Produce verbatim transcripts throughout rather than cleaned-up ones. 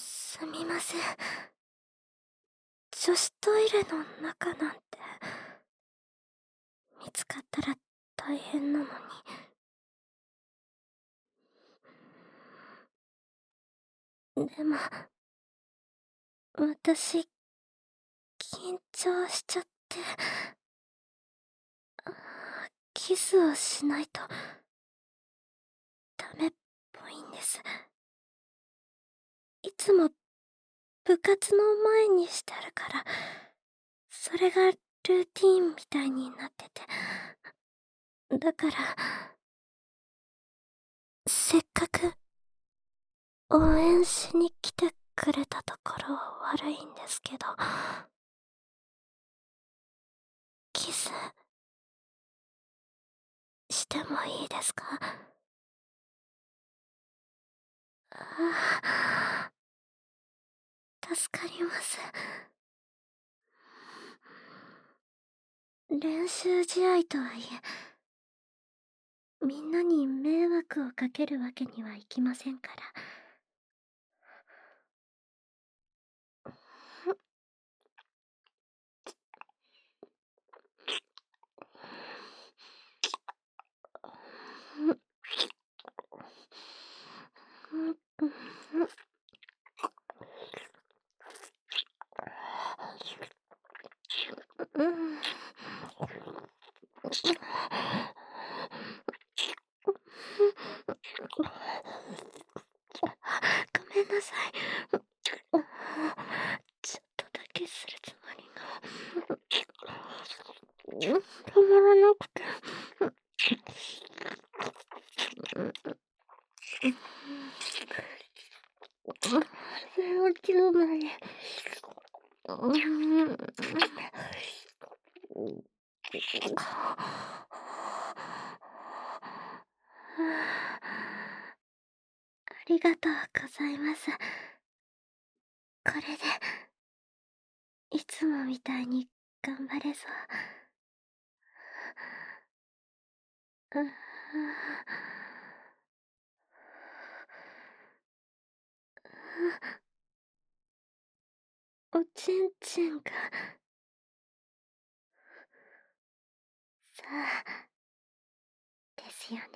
すみません。女子トイレの中なんて、見つかったら大変なのに。でも、私、緊張しちゃって、キスをしないと、ダメっぽいんです。いつも、部活の前にしてるから、それがルーティーンみたいになってて。だから、せっかく、応援しに来てくれたところ悪いんですけど、キス、してもいいですか？ああ、助かります。練習試合とはいえ、みんなに迷惑をかけるわけにはいきませんから。うん。ごめんなさい。ちょっとだけするつもりが。止まらなくて。ゼロキロまで。ありがとうございます。これで、いつもみたいに頑張れそう。うん。おちんちんが、さあ、ですよね。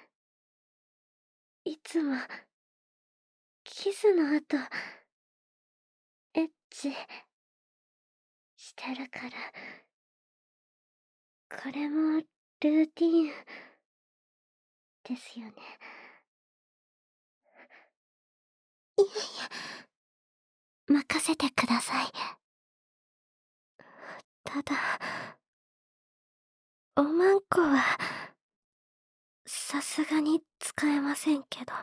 いつも、キスの後、エッチ、してるから。これも、ルーティーン、ですよね。いえいえ、任せてください。ただ、おまんこは、さすがに使えませんけど、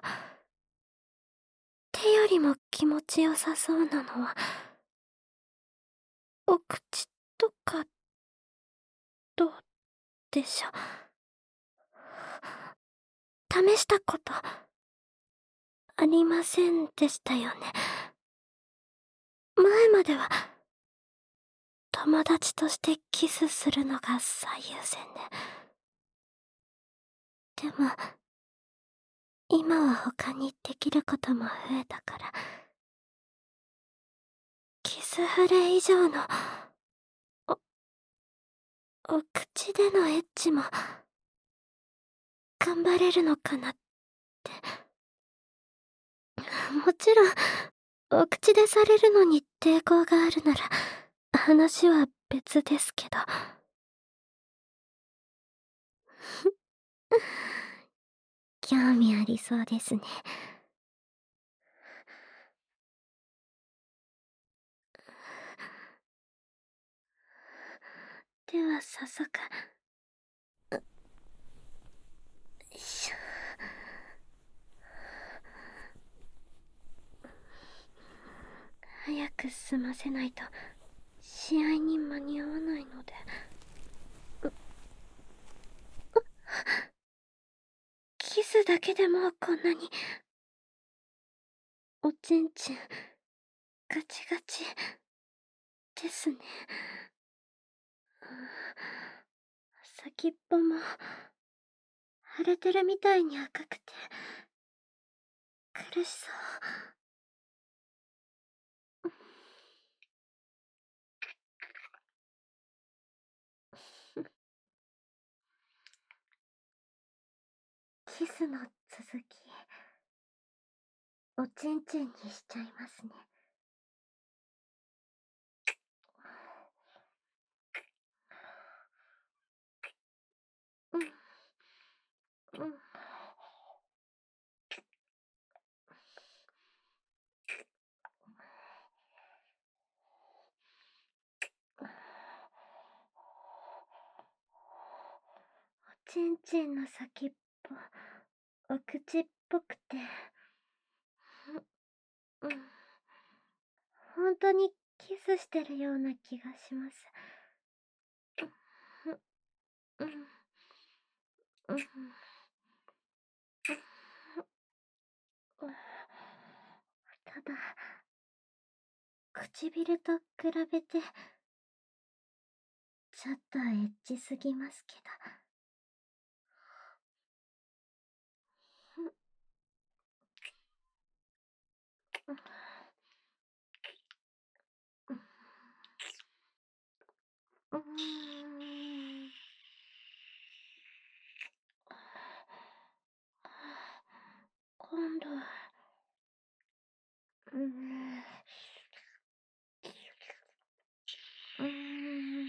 手よりも気持ちよさそうなのは、お口とか、どうでしょう。試したこと、ありませんでしたよね。前までは、友達としてキスするのが最優先で。でも、今は他にできることも増えたから、キス触れ以上の、お、お口でのエッチも、頑張れるのかなって。もちろん、お口でされるのに抵抗があるなら、話は別ですけど。興味ありそうですね。では早速。よいしょ。早く済ませないと試合に間に合わないので。キスだけでもうこんなに。おちんちんガチガチですね。先っぽも腫れてるみたいに赤くて苦しそう。 スの続き、おちんちんにしちゃいますね。うん、うん。おちんちんの先っぽ、お口っぽくて、うん、本当にキスしてるような気がします。うん、うん、うん。ただ、唇と比べて、ちょっとエッチすぎますけど。うーん。今度、うーん。うーん。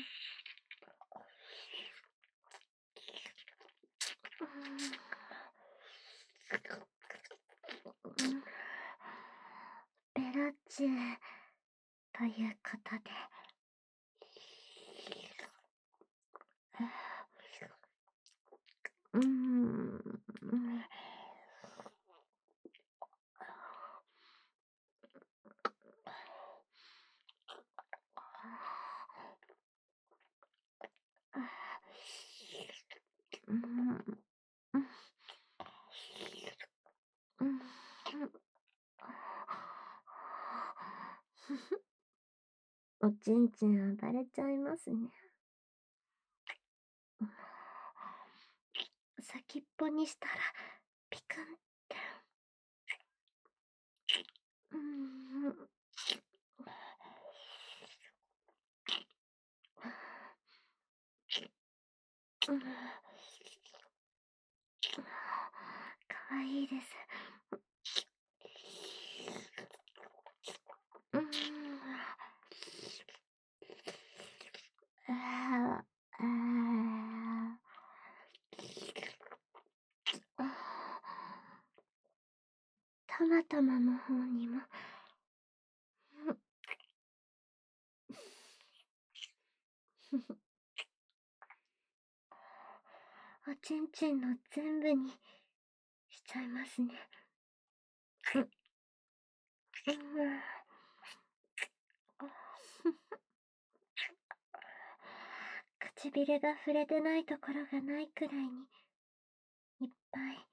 ベロチュということで。うーん。うん。うん。おちんちん暴れちゃいますね。先っぽにしたら、ピクンって。うーん。うん。かわいいです。うーん。ああ、ああ。たまたまの方にも。おちんちんの全部にしちゃいますね。うん。唇が触れてないところがないくらいにいっぱい。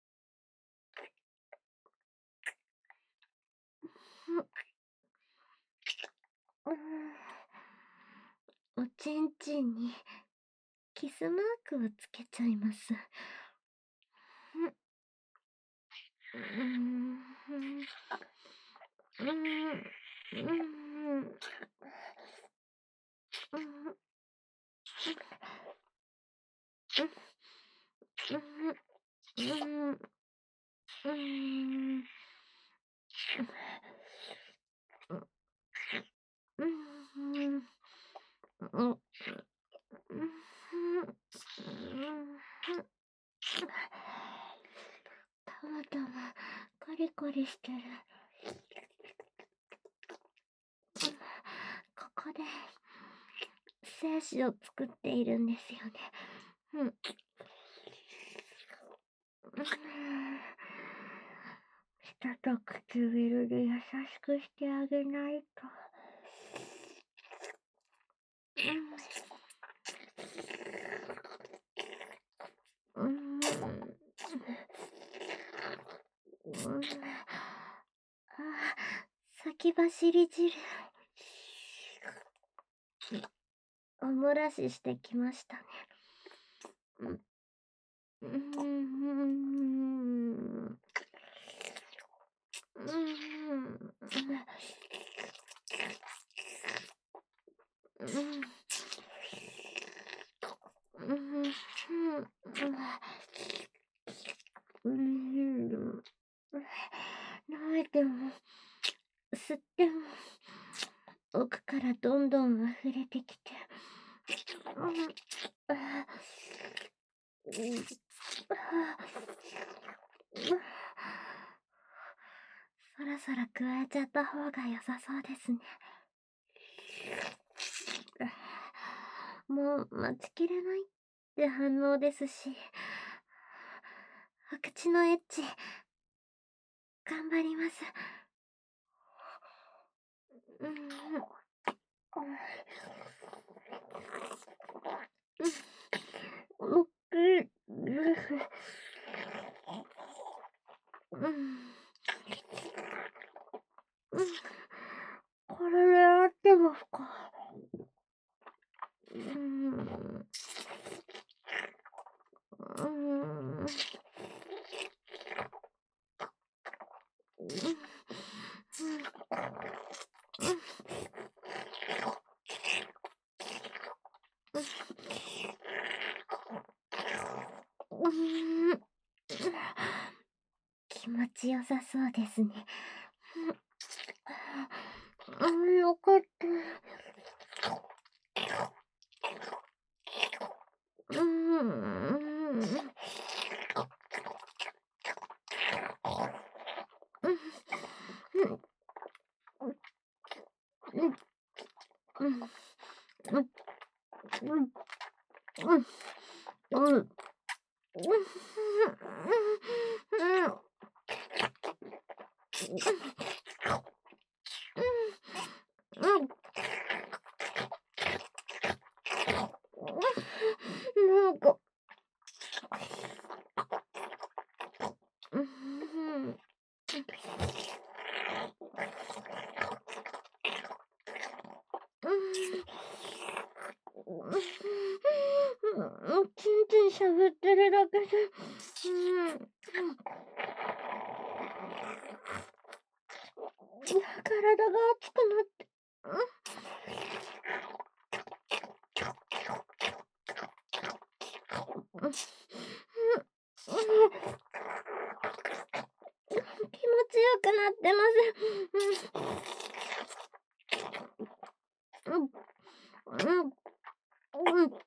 うん、おちんちんにキスマークをつけちゃいます。うん、うん、うん、うん、うん、うん、うん、うん、うん、たまたまコリコリしてる。ここで精子を作っているんですよね。うん。舌と唇で優しくしてあげないと。うん。うん。うん。あ、先走り汁。おもらししてきましたね。うん。うーん。うーん。うん。うん。うん。 えても、吸っても、奥からどんどん溢れてきて、うん、あうん、あそろそろ加えちゃった方が良さそうですね。もう待ちきれないって反応ですし、お口のエッチ、頑張ります。うん、うん、大きいです。うん、うん、これで合ってますか？うん、うん、うん、うん、うん、気持ちよさそうですね。うん、よかった。うん、うん、うん、うん、うん、うん、うん、うん、なんか、うん、うん、ちんちん喋ってるだけで、うん、体が熱くなって、うん、気持ちよくなってます。うん、うん、うん、うん、うん、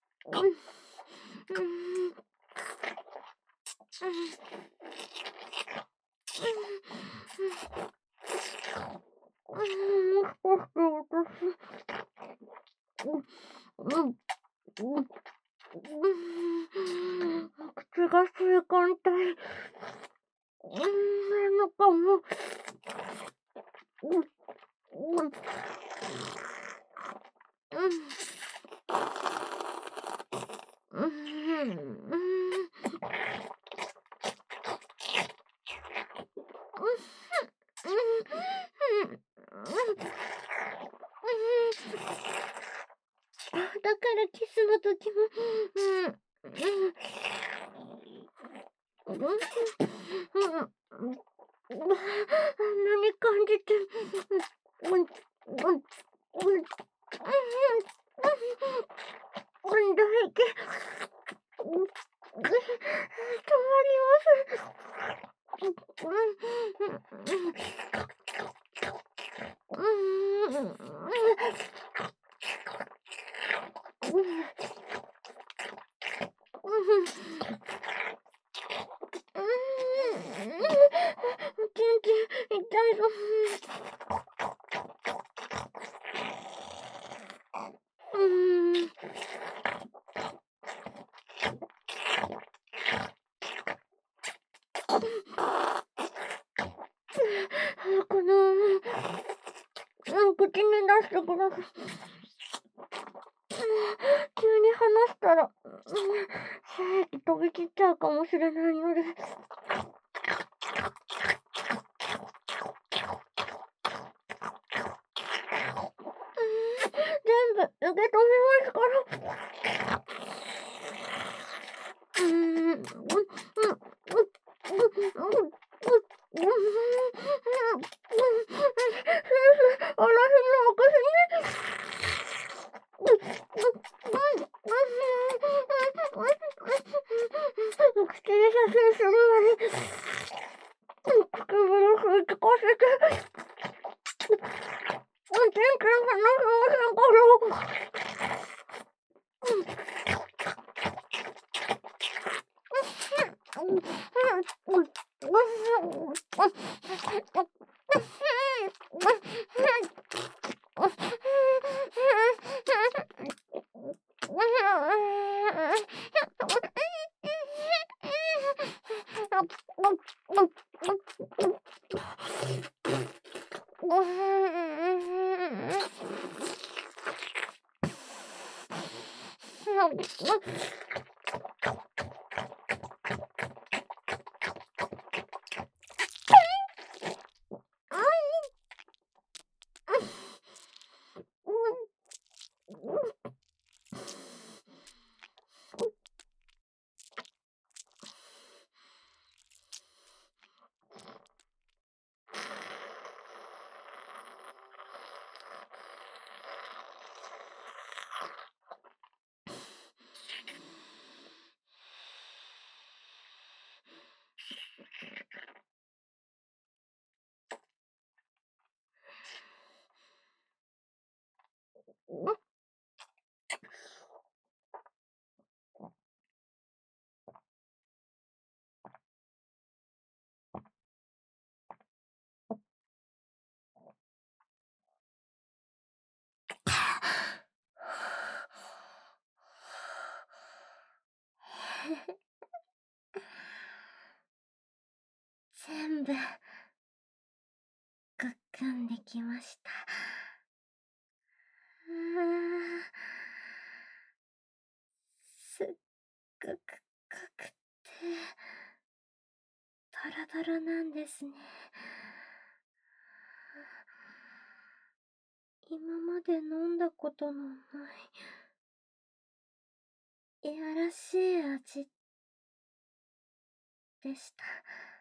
口が性感帯、うん、なのかも。うん、うん、うん、うん、だからキスの時も、うん、うん、うん、うん、何感じて、うん、うん、うん、うん、うん、うん、唾液、うん、止まります。うん、うん、うん、うん、うん、うーん、全然痛いぞ。うーん。この、口に出してください。急に離したら、精液飛び散っちゃうかもしれないので。全部受け止めますから。うーん、うん、うん、うん、うん、うん、うん、あらへんのおかしね。口で写真するまで全部、ごっくんできました。うーん、すっごく濃くて、ドロドロなんですね。今まで飲んだことのない、いやらしい味でした。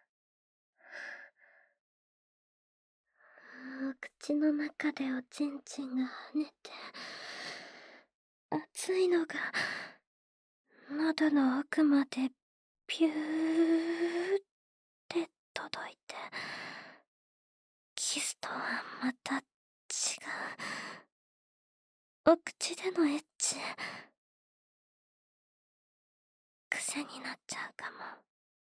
口の中でおちんちんが跳ねて、熱いのが喉の奥までピューって届いて、キスとはまた違う。お口でのエッチ、癖になっちゃうかも。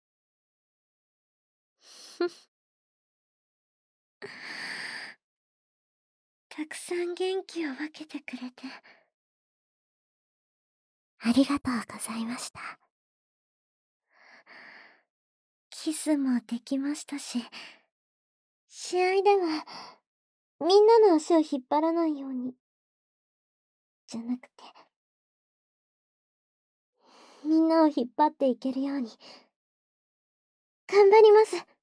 たくさん元気を分けてくれて、ありがとうございました。キスもできましたし、試合では、みんなの足を引っ張らないように、じゃなくて、みんなを引っ張っていけるように、頑張ります。